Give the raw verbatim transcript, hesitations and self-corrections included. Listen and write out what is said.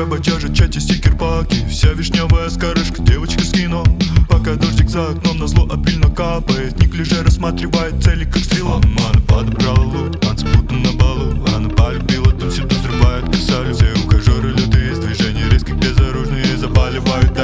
бодяжат в чате стикер-паки. Вся вишневая скорышка, девочка с кино. Пока дождик за окном назло обильно капает, неглиже рассматривает цели как стрела. Она подобрала лук, танцы будто на балу. Она полюбила, там всюду взрывает косалю. Все ухажеры лютые, из движений резких безоружные заболевают.